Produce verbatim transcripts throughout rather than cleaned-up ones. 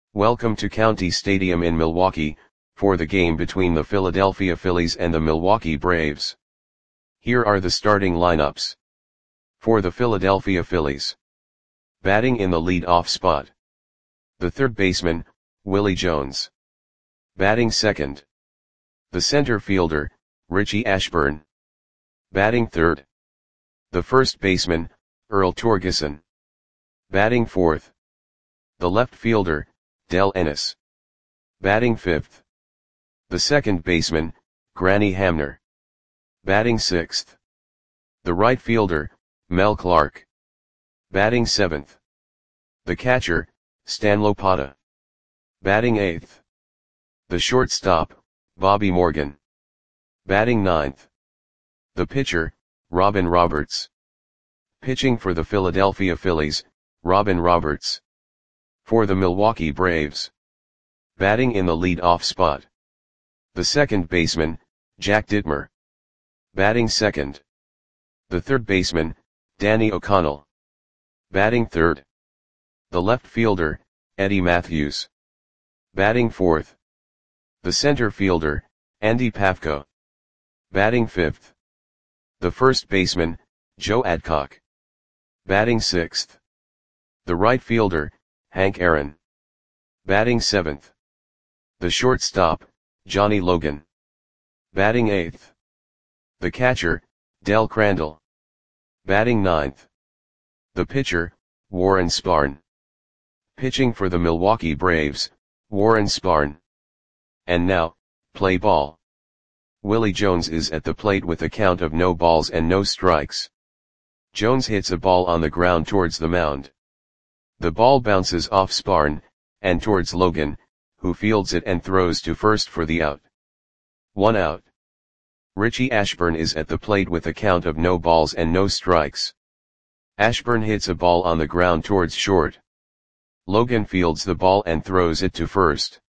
Welcome to County Stadium in Milwaukee, for the game between the Philadelphia Phillies and the Milwaukee Braves. Here are the starting lineups. For the Philadelphia Phillies. Batting in the lead-off spot. The third baseman, Willie Jones. Batting second. The center fielder, Richie Ashburn. Batting third. The first baseman, Earl Torgeson. Batting fourth. The left fielder, Dell Ennis. Batting fifth. The second baseman, Granny Hamner. Batting sixth. The right fielder, Mel Clark. Batting seventh. The catcher, Stan Lopata. Batting eighth. The shortstop, Bobby Morgan. Batting ninth. The pitcher, Robin Roberts. Pitching for the Philadelphia Phillies, Robin Roberts. For the Milwaukee Braves. Batting in the lead-off spot. The second baseman, Jack Dittmer. Batting second. The third baseman, Danny O'Connell. Batting third. The left fielder, Eddie Matthews. Batting fourth. The center fielder, Andy Pafko. Batting fifth. The first baseman, Joe Adcock. Batting sixth. The right fielder, Hank Aaron. Batting seventh. The shortstop, Johnny Logan. Batting eighth. The catcher, Del Crandall. Batting ninth. The pitcher, Warren Spahn. Pitching for the Milwaukee Braves, Warren Spahn. And now, play ball. Willie Jones is at the plate with a count of no balls and no strikes. Jones hits a ball on the ground towards the mound. The ball bounces off Spahn, and towards Logan, who fields it and throws to first for the out. One out. Richie Ashburn is at the plate with a count of no balls and no strikes. Ashburn hits a ball on the ground towards short. Logan fields the ball and throws it to first.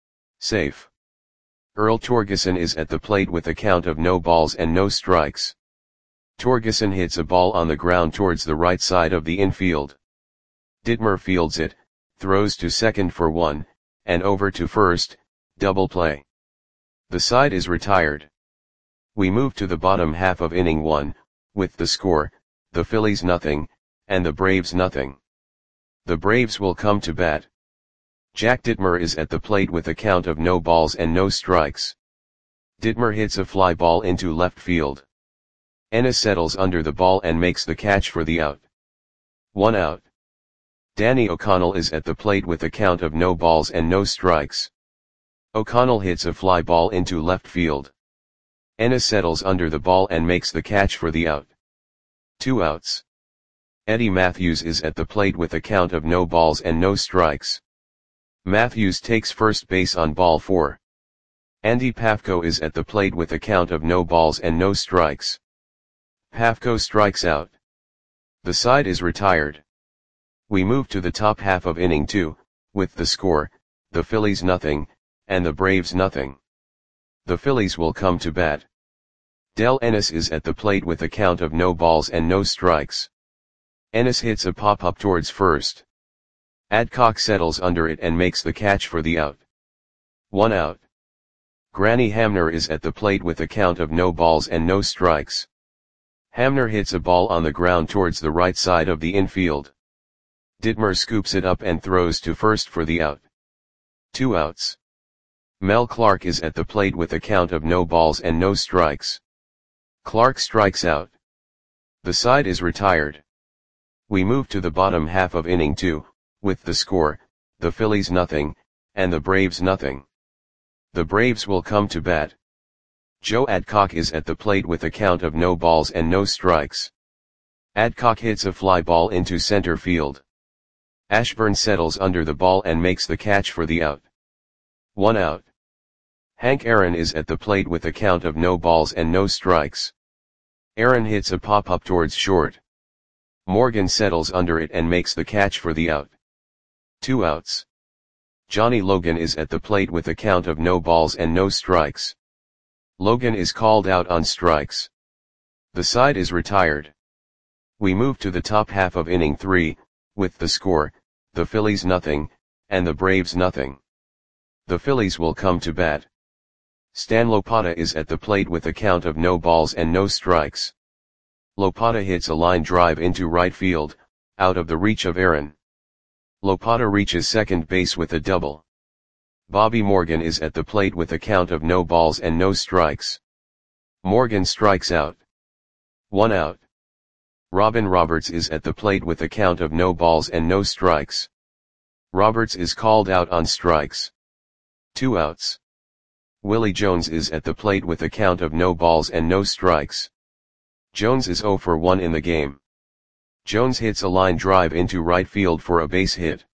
Safe. Earl Torgeson is at the plate with a count of no balls and no strikes. Torgeson hits a ball on the ground towards the right side of the infield. Dittmer fields it, throws to second for one, and over to first, double play. The side is retired. We move to the bottom half of inning one, with the score, the Phillies nothing, and the Braves nothing. The Braves will come to bat. Jack Dittmer is at the plate with a count of no balls and no strikes. Dittmer hits a fly ball into left field. Ennis settles under the ball and makes the catch for the out. One out. Danny O'Connell is at the plate with a count of no balls and no strikes. O'Connell hits a fly ball into left field. Ennis settles under the ball and makes the catch for the out. Two outs. Eddie Matthews is at the plate with a count of no balls and no strikes. Matthews takes first base on ball four. Andy Pafko is at the plate with a count of no balls and no strikes. Pafko strikes out. The side is retired. We move to the top half of inning two, with the score, the Phillies nothing, and the Braves nothing. The Phillies will come to bat. Del Ennis is at the plate with a count of no balls and no strikes. Ennis hits a pop-up towards first. Adcock settles under it and makes the catch for the out. One out. Granny Hamner is at the plate with a count of no balls and no strikes. Hamner hits a ball on the ground towards the right side of the infield. Dittmer scoops it up and throws to first for the out. Two outs. Mel Clark is at the plate with a count of no balls and no strikes. Clark strikes out. The side is retired. We move to the bottom half of inning two, with the score, the Phillies nothing, and the Braves nothing. The Braves will come to bat. Joe Adcock is at the plate with a count of no balls and no strikes. Adcock hits a fly ball into center field. Ashburn settles under the ball and makes the catch for the out. One out. Hank Aaron is at the plate with a count of no balls and no strikes. Aaron hits a pop-up towards short. Morgan settles under it and makes the catch for the out. Two outs. Johnny Logan is at the plate with a count of no balls and no strikes. Logan is called out on strikes. The side is retired. We move to the top half of inning three, with the score, the Phillies nothing, and the Braves nothing. The Phillies will come to bat. Stan Lopata is at the plate with a count of no balls and no strikes. Lopata hits a line drive into right field, out of the reach of Aaron. Lopata reaches second base with a double. Bobby Morgan is at the plate with a count of no balls and no strikes. Morgan strikes out. One out. Robin Roberts is at the plate with a count of no balls and no strikes. Roberts is called out on strikes. Two outs. Willie Jones is at the plate with a count of no balls and no strikes. Jones is zero for one in the game. Jones hits a line drive into right field for a base hit.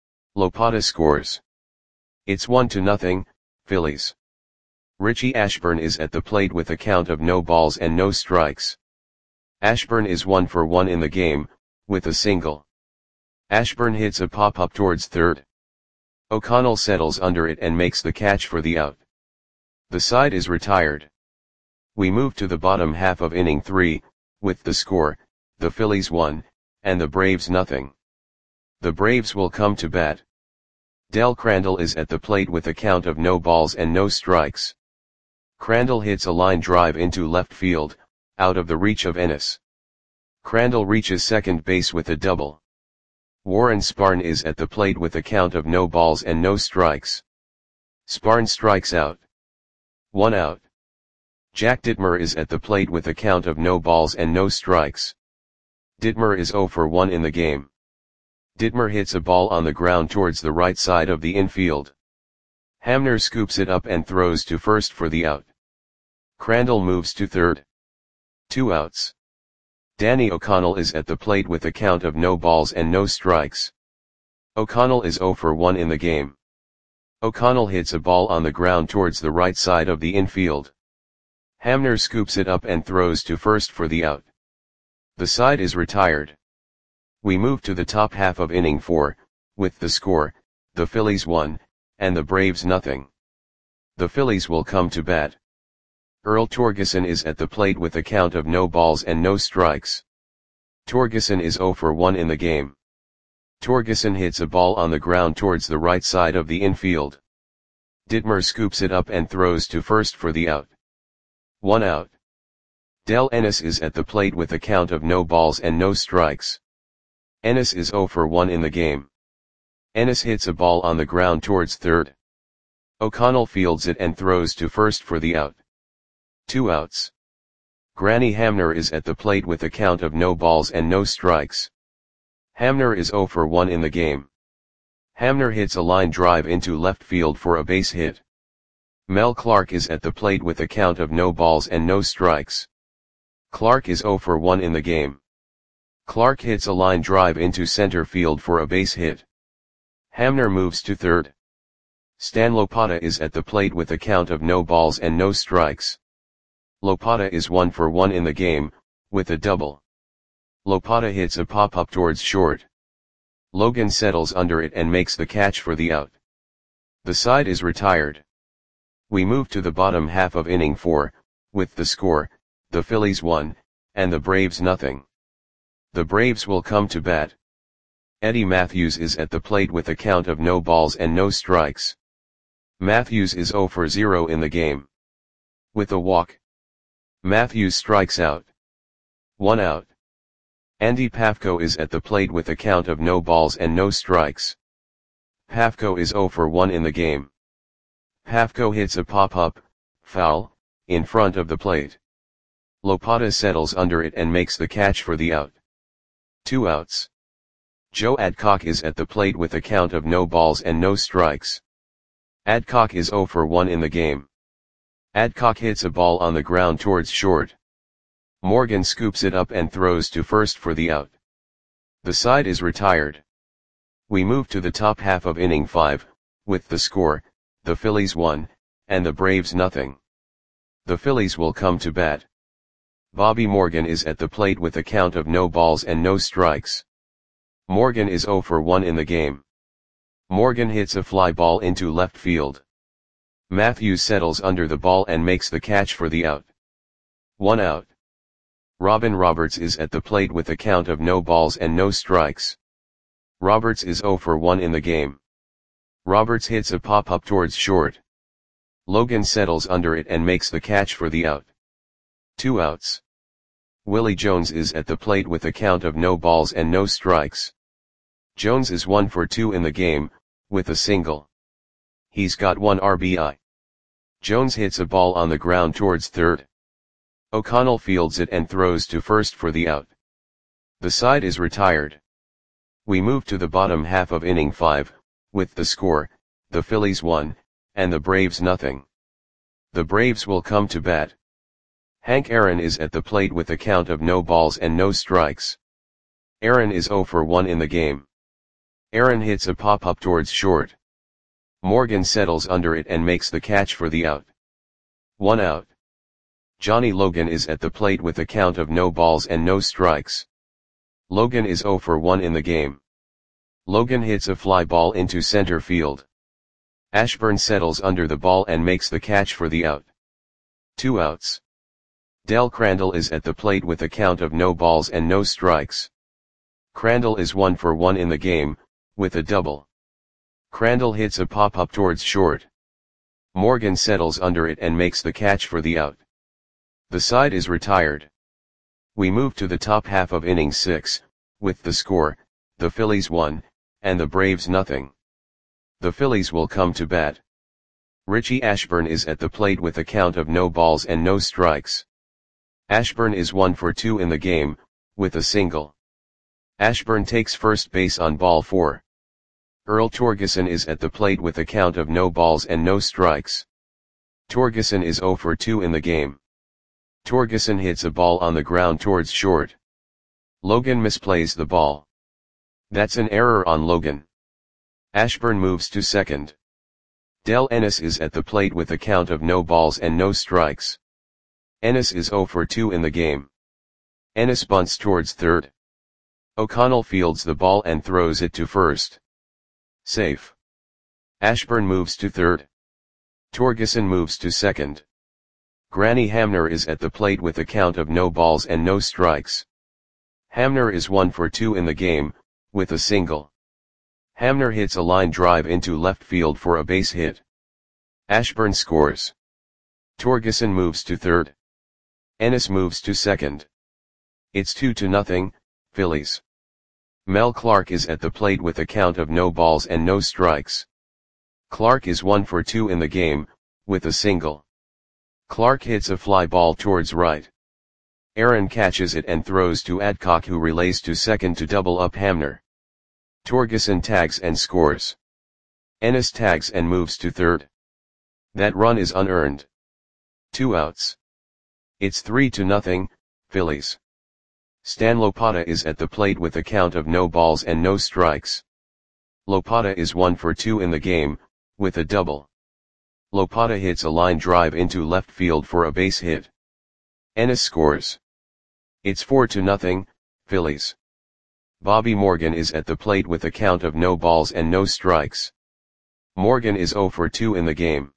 Lopata scores. It's one to nothing, Phillies. Richie Ashburn is at the plate with a count of no balls and no strikes. Ashburn is one for one in the game, with a single. Ashburn hits a pop-up towards third. O'Connell settles under it and makes the catch for the out. The side is retired. We move to the bottom half of inning three, with the score, the Phillies one, and the Braves nothing. The Braves will come to bat. Del Crandall is at the plate with a count of no balls and no strikes. Crandall hits a line drive into left field, out of the reach of Ennis. Crandall reaches second base with a double. Warren Spahn is at the plate with a count of no balls and no strikes. Spahn strikes out. One out. Jack Dittmer is at the plate with a count of no balls and no strikes. Dittmer is zero for one in the game. Dittmer hits a ball on the ground towards the right side of the infield. Hamner scoops it up and throws to first for the out. Crandall moves to third. Two outs. Danny O'Connell is at the plate with a count of no balls and no strikes. O'Connell is zero for one in the game. O'Connell hits a ball on the ground towards the right side of the infield. Hamner scoops it up and throws to first for the out. The side is retired. We move to the top half of inning four, with the score, the Phillies one, and the Braves nothing. The Phillies will come to bat. Earl Torgeson is at the plate with a count of no balls and no strikes. Torgeson is zero for one in the game. Torgeson hits a ball on the ground towards the right side of the infield. Dittmer scoops it up and throws to first for the out. One out. Del Ennis is at the plate with a count of no balls and no strikes. Ennis is zero for one in the game. Ennis hits a ball on the ground towards third. O'Connell fields it and throws to first for the out. Two outs. Granny Hamner is at the plate with a count of no balls and no strikes. Hamner is zero for one in the game. Hamner hits a line drive into left field for a base hit. Mel Clark is at the plate with a count of no balls and no strikes. Clark is zero for one in the game. Clark hits a line drive into center field for a base hit. Hamner moves to third. Stan Lopata is at the plate with a count of no balls and no strikes. Lopata is one for one in the game, with a double. Lopata hits a pop-up towards short. Logan settles under it and makes the catch for the out. The side is retired. We move to the bottom half of inning four, with the score, the Phillies one, and the Braves nothing. The Braves will come to bat. Eddie Matthews is at the plate with a count of no balls and no strikes. Matthews is zero for zero in the game. With a walk. Matthews strikes out. One out. Andy Pafko is at the plate with a count of no balls and no strikes. Pafko is zero for one in the game. Pafko hits a pop-up, foul, in front of the plate. Lopata settles under it and makes the catch for the out. Two outs. Joe Adcock is at the plate with a count of no balls and no strikes. Adcock is zero for one in the game. Adcock hits a ball on the ground towards short. Morgan scoops it up and throws to first for the out. The side is retired. We move to the top half of inning five, with the score, the Phillies one, and the Braves nothing. The Phillies will come to bat. Bobby Morgan is at the plate with a count of no balls and no strikes. Morgan is zero for one in the game. Morgan hits a fly ball into left field. Matthews settles under the ball and makes the catch for the out. One out. Robin Roberts is at the plate with a count of no balls and no strikes. Roberts is zero for one in the game. Roberts hits a pop-up towards short. Logan settles under it and makes the catch for the out. Two outs. Willie Jones is at the plate with a count of no balls and no strikes. Jones is one for two in the game, with a single. He's got one R B I. Jones hits a ball on the ground towards third. O'Connell fields it and throws to first for the out. The side is retired. We move to the bottom half of inning five, with the score, the Phillies one, and the Braves nothing. The Braves will come to bat. Hank Aaron is at the plate with a count of no balls and no strikes. Aaron is oh for one in the game. Aaron hits a pop-up towards short. Morgan settles under it and makes the catch for the out. One out. Johnny Logan is at the plate with a count of no balls and no strikes. Logan is oh for one in the game. Logan hits a fly ball into center field. Ashburn settles under the ball and makes the catch for the out. Two outs. Del Crandall is at the plate with a count of no balls and no strikes. Crandall is one for one in the game, with a double. Crandall hits a pop-up towards short. Morgan settles under it and makes the catch for the out. The side is retired. We move to the top half of inning six, with the score, the Phillies one, and the Braves nothing. The Phillies will come to bat. Richie Ashburn is at the plate with a count of no balls and no strikes. Ashburn is one for two in the game, with a single. Ashburn takes first base on ball four. Earl Torgeson is at the plate with a count of no balls and no strikes. Torgeson is oh for two in the game. Torgeson hits a ball on the ground towards short. Logan misplays the ball. That's an error on Logan. Ashburn moves to second. Del Ennis is at the plate with a count of no balls and no strikes. Ennis is oh for two in the game. Ennis bunts towards third. O'Connell fields the ball and throws it to first. Safe. Ashburn moves to third. Torgeson moves to second. Granny Hamner is at the plate with a count of no balls and no strikes. Hamner is one for two in the game, with a single. Hamner hits a line drive into left field for a base hit. Ashburn scores. Torgeson moves to third. Ennis moves to second. It's two to nothing, Phillies. Mel Clark is at the plate with a count of no balls and no strikes. Clark is one for two in the game, with a single. Clark hits a fly ball towards right. Aaron catches it and throws to Adcock, who relays to second to double up Hamner. Torgeson tags and scores. Ennis tags and moves to third. That run is unearned. Two outs. It's three to nothing, Phillies. Stan Lopata is at the plate with a count of no balls and no strikes. Lopata is one for two in the game, with a double. Lopata hits a line drive into left field for a base hit. Ennis scores. It's four to nothing, Phillies. Bobby Morgan is at the plate with a count of no balls and no strikes. Morgan is oh for two in the game.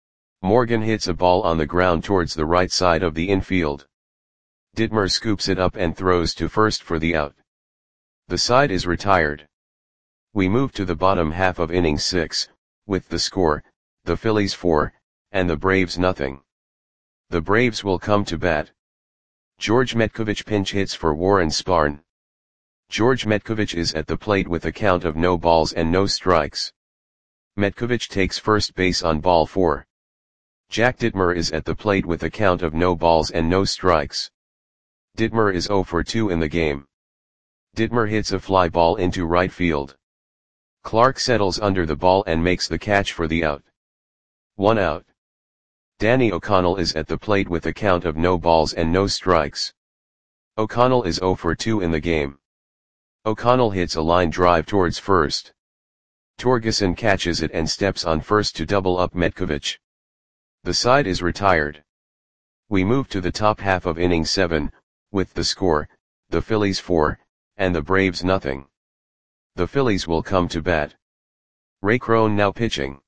Morgan hits a ball on the ground towards the right side of the infield. Ditmer scoops it up and throws to first for the out. The side is retired. We move to the bottom half of inning six, with the score, the Phillies four, and the Braves nothing. The Braves will come to bat. George Metkovich pinch hits for Warren Spahn. George Metkovich is at the plate with a count of no balls and no strikes. Metkovich takes first base on ball four. Jack Ditmer is at the plate with a count of no balls and no strikes. Ditmer is oh for two in the game. Ditmer hits a fly ball into right field. Clark settles under the ball and makes the catch for the out. One out. Danny O'Connell is at the plate with a count of no balls and no strikes. O'Connell is oh for two in the game. O'Connell hits a line drive towards first. Torgeson catches it and steps on first to double up Metkovich. The side is retired. We move to the top half of inning seven, with the score, the Phillies four, and the Braves nothing. The Phillies will come to bat. Ray Crone now pitching.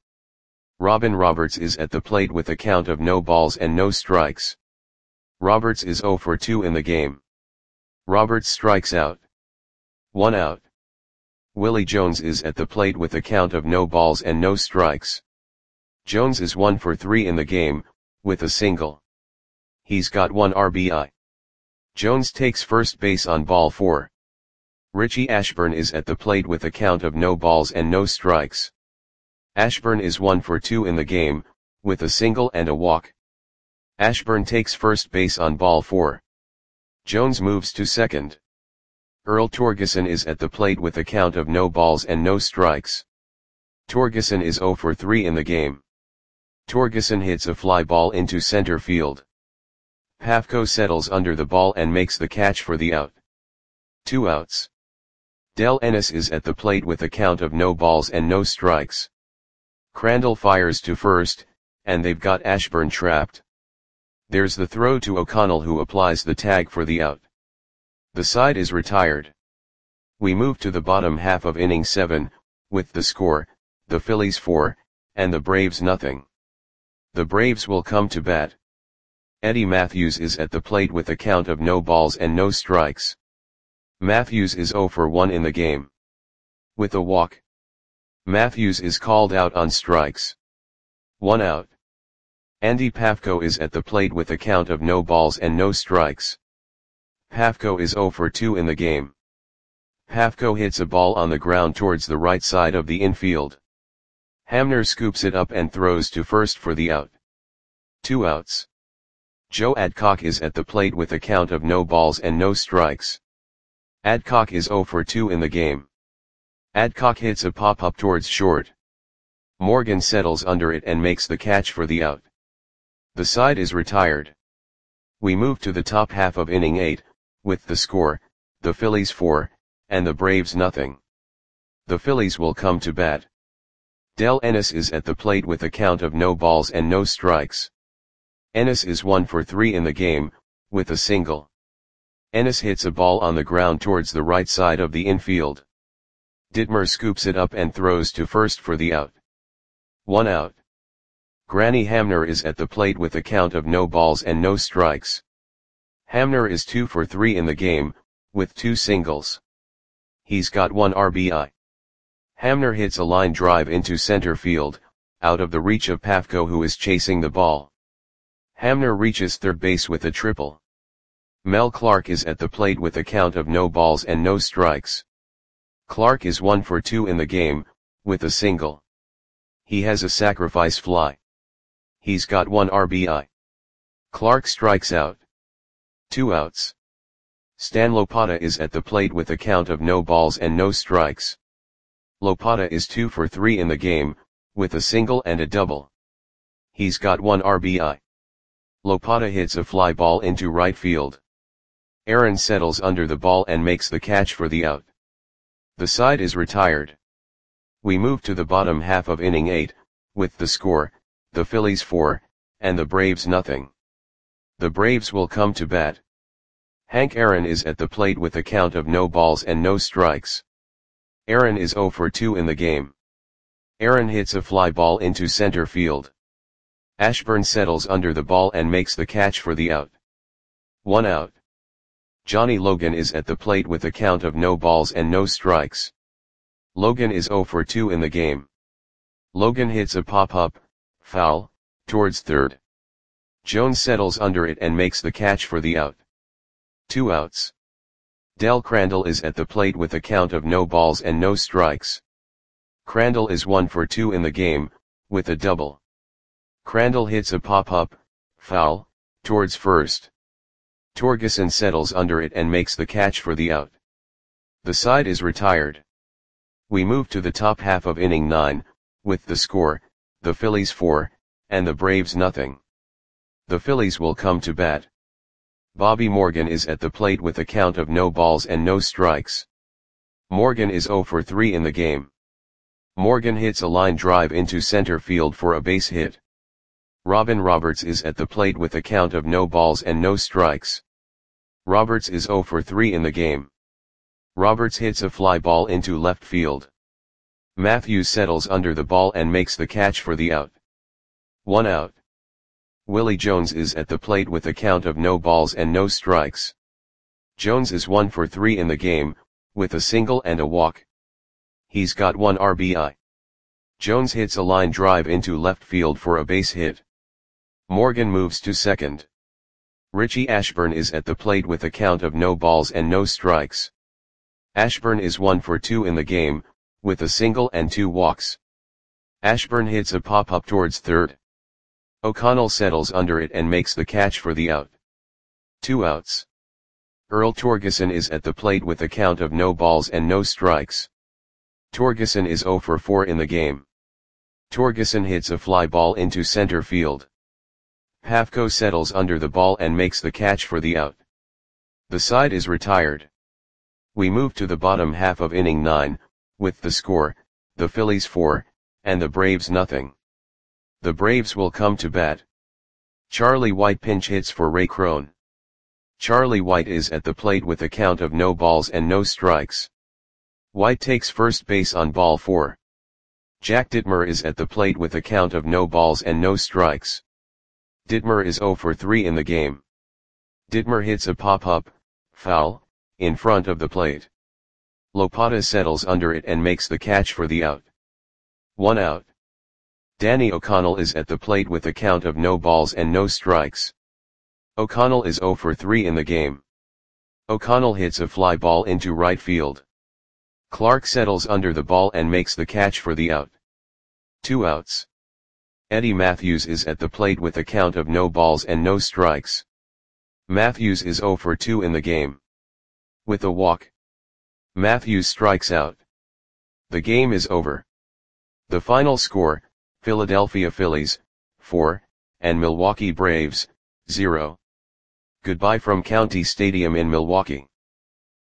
Robin Roberts is at the plate with a count of no balls and no strikes. Roberts is oh for two in the game. Roberts strikes out. One out. Willie Jones is at the plate with a count of no balls and no strikes. Jones is one for three in the game, with a single. He's got one R B I. Jones takes first base on ball four. Richie Ashburn is at the plate with a count of no balls and no strikes. Ashburn is one for two in the game, with a single and a walk. Ashburn takes first base on ball four. Jones moves to second. Earl Torgeson is at the plate with a count of no balls and no strikes. Torgeson is zero for three in the game. Torgeson hits a fly ball into center field. Pafko settles under the ball and makes the catch for the out. Two outs. Del Ennis is at the plate with a count of no balls and no strikes. Crandall fires to first, and they've got Ashburn trapped. There's the throw to O'Connell, who applies the tag for the out. The side is retired. We move to the bottom half of inning seven, with the score, the Phillies four, and the Braves nothing. The Braves will come to bat. Eddie Matthews is at the plate with a count of no balls and no strikes. Matthews is zero for one in the game. With a walk. Matthews is called out on strikes. One out. Andy Pafko is at the plate with a count of no balls and no strikes. Pafko is zero for two in the game. Pafko hits a ball on the ground towards the right side of the infield. Hamner scoops it up and throws to first for the out. Two outs. Joe Adcock is at the plate with a count of no balls and no strikes. Adcock is zero for two in the game. Adcock hits a pop-up towards short. Morgan settles under it and makes the catch for the out. The side is retired. We move to the top half of inning eight, with the score, the Phillies four, and the Braves nothing. The Phillies will come to bat. Del Ennis is at the plate with a count of no balls and no strikes. Ennis is one for three in the game, with a single. Ennis hits a ball on the ground towards the right side of the infield. Dittmer scoops it up and throws to first for the out. One out. Granny Hamner is at the plate with a count of no balls and no strikes. Hamner is two for three in the game, with two singles. He's got one R B I. Hamner hits a line drive into center field, out of the reach of Pafko, who is chasing the ball. Hamner reaches third base with a triple. Mel Clark is at the plate with a count of no balls and no strikes. Clark is one for two in the game, with a single. He has a sacrifice fly. He's got one R B I. Clark strikes out. Two outs. Stan Lopata is at the plate with a count of no balls and no strikes. Lopata is two for three in the game, with a single and a double. He's got one R B I. Lopata hits a fly ball into right field. Aaron settles under the ball and makes the catch for the out. The side is retired. We move to the bottom half of inning eight, with the score, the Phillies four, and the Braves nothing. The Braves will come to bat. Hank Aaron is at the plate with a count of no balls and no strikes. Aaron is zero for two in the game. Aaron hits a fly ball into center field. Ashburn settles under the ball and makes the catch for the out. One out. Johnny Logan is at the plate with a count of no balls and no strikes. Logan is zero for two in the game. Logan hits a pop-up, foul, towards third. Jones settles under it and makes the catch for the out. Two outs. Del Crandall is at the plate with a count of no balls and no strikes. Crandall is one for two in the game, with a double. Crandall hits a pop-up, foul, towards first. Torgeson settles under it and makes the catch for the out. The side is retired. We move to the top half of inning nine, with the score, the Phillies four, and the Braves nothing. The Phillies will come to bat. Bobby Morgan is at the plate with a count of no balls and no strikes. Morgan is zero for three in the game. Morgan hits a line drive into center field for a base hit. Robin Roberts is at the plate with a count of no balls and no strikes. Roberts is zero for three in the game. Roberts hits a fly ball into left field. Matthews settles under the ball and makes the catch for the out. One out. Willie Jones is at the plate with a count of no balls and no strikes. Jones is one for three in the game, with a single and a walk. he's got one R B I. Jones hits a line drive into left field for a base hit. Morgan moves to second. Richie Ashburn is at the plate with a count of no balls and no strikes. Ashburn is one for two in the game, with a single and two walks. Ashburn hits a pop-up towards third. O'Connell settles under it and makes the catch for the out. Two outs. Earl Torgeson is at the plate with a count of no balls and no strikes. Torgeson is zero for four in the game. Torgeson hits a fly ball into center field. Pafko settles under the ball and makes the catch for the out. The side is retired. We move to the bottom half of inning nine, with the score, the Phillies four, and the Braves nothing. The Braves will come to bat. Charlie White pinch hits for Ray Crone. Charlie White is at the plate with a count of no balls and no strikes. White takes first base on ball four. Jack Dittmer is at the plate with a count of no balls and no strikes. Dittmer is zero for three in the game. Dittmer hits a pop-up, foul, in front of the plate. Lopata settles under it and makes the catch for the out. One out. Danny O'Connell is at the plate with a count of no balls and no strikes. O'Connell is zero for three in the game. O'Connell hits a fly ball into right field. Clark settles under the ball and makes the catch for the out. Two outs. Eddie Matthews is at the plate with a count of no balls and no strikes. Matthews is zero for two in the game. With a walk, Matthews strikes out. The game is over. The final score, Philadelphia Phillies, four, and Milwaukee Braves, zero. Goodbye from County Stadium in Milwaukee.